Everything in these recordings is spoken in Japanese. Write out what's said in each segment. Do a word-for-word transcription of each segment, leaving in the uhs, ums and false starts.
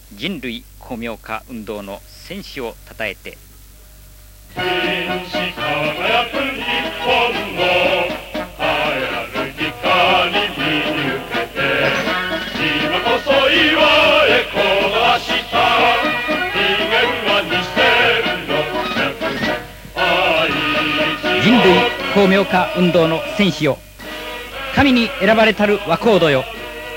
人類公明化運動の戦士をたたえて、 天使輝く日本の栄えある光見抜けて、今こそ祝えこの明日、人間はにせんろっぴゃくねん、 人類公明化運動の戦士よ、神に選ばれたる若人よ。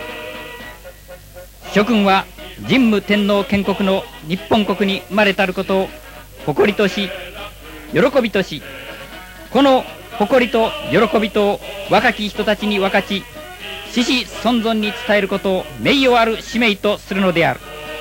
諸君は神武天皇建国の日本国に生まれたることを誇りとし、喜びとし、この誇りと喜びと若き人たちに分かち、子々孫存に伝えることを名誉ある使命とするのである。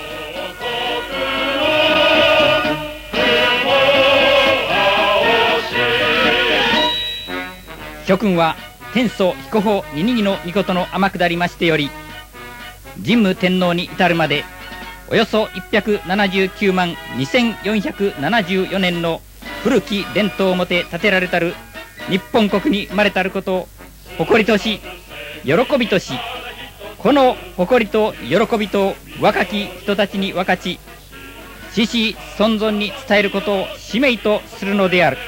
諸君は天祖彦法二二の御の天下りましてより、神武天皇に至るまでおよそいっぴゃくななじゅうきゅうまんにせんよんひゃくななじゅうよねんの古き伝統をもて建てられたる日本国に生まれたることを誇りとし、喜びとし、この誇りと喜びと若き人たちに分かち、子々孫存に伝えることを使命とするのである。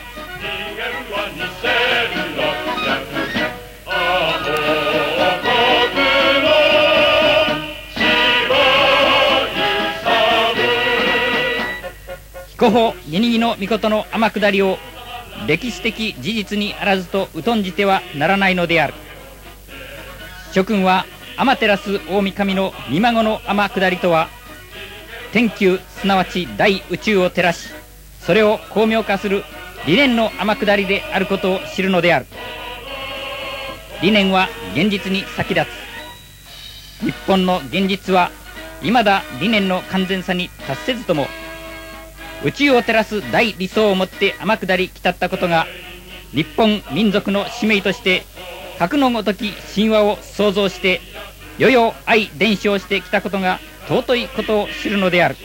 彦法二二の御の天下りを歴史的事実にあらずと疎んじてはならないのである。諸君は天照大神の御孫の天下りとは、天球すなわち大宇宙を照らし、それを光明化する理念の天下りであることを知るのである。理念は現実に先立つ。日本の現実はいまだ理念の完全さに達せずとも、宇宙を照らす大理想をもって天下り来たったことが、日本民族の使命として格のごとき神話を創造して世々愛伝承してきたことが尊いことを知るのである。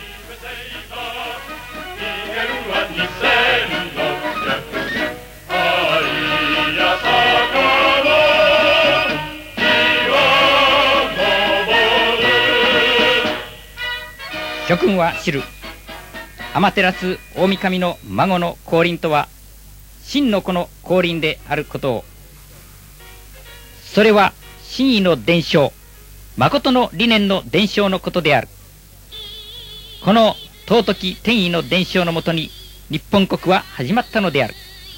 諸君は知る。天照大神の孫の降臨とは真の子の降臨であることを、それは真意の伝承、誠の理念の伝承のことである。この尊き天意の伝承のもとに日本国は始まったのである。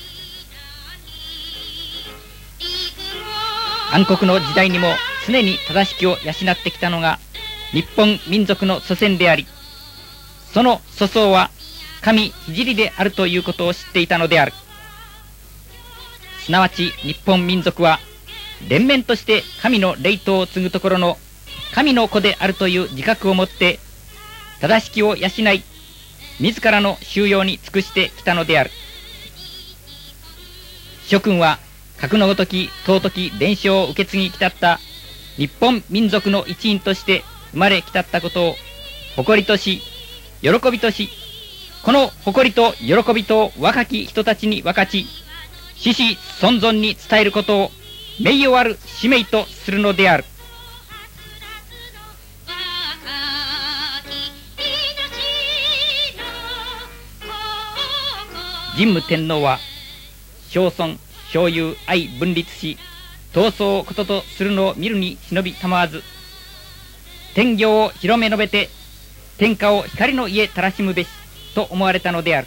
暗黒の時代にも常に正しきを養ってきたのが日本民族の祖先であり、その祖宗は神聖であるということを知っていたのである。すなわち日本民族は連綿として神の霊統を継ぐところの神の子であるという自覚を持って正しきを養い、自らの修養に尽くしてきたのである。諸君は格のごとき尊き伝承を受け継ぎきたった日本民族の一員として生まれきたったことを誇りとし、喜びとし、この誇りと喜びと若き人たちに分かち、子々孫存に伝えることを名誉ある使命とするのである。神武天皇は庄尊庄友愛分立し、闘争をこととするのを見るに忍びたまわず、天行を広め述べて天下を光の家たらしむべしと思われたのである。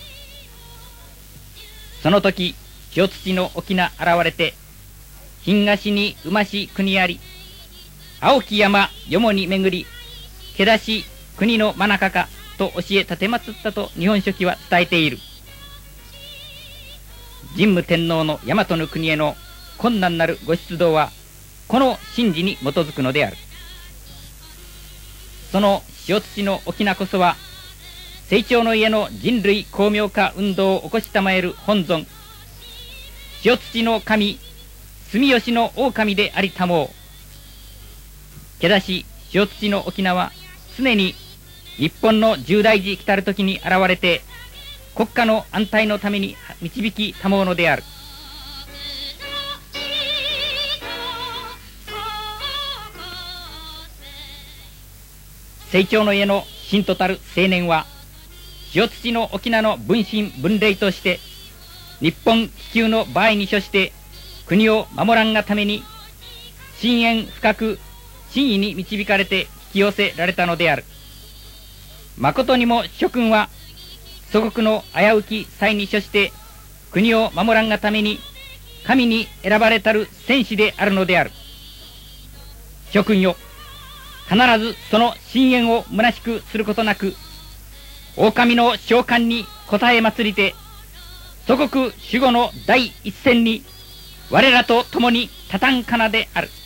その時清土の翁現れて、東に馬し国あり、青き山よもに巡り、けだし国の真中かと教え立てまつったと日本書紀は伝えている。神武天皇の大和の国への困難なるご出動はこの神事に基づくのである。その塩土の翁こそは成長の家の人類公明化運動を起こしたまえる本尊、塩土の神住吉の狼でありたもう。けだし塩土の翁は常に日本の重大事来たる時に現れて国家の安泰のために導きたもうのである。 成長の家の信徒たる青年は、塩土の沖縄の分身分霊として、日本気球の場合に処して国を守らんがために、深淵深く真意に導かれて引き寄せられたのである。誠にも諸君は、祖国の危うき際に処して国を守らんがために、神に選ばれたる戦士であるのである。諸君よ、必ずその深淵を虚しくすることなく、狼の召喚に応え祭りて、祖国守護の第一線に我らと共に立たんかなである。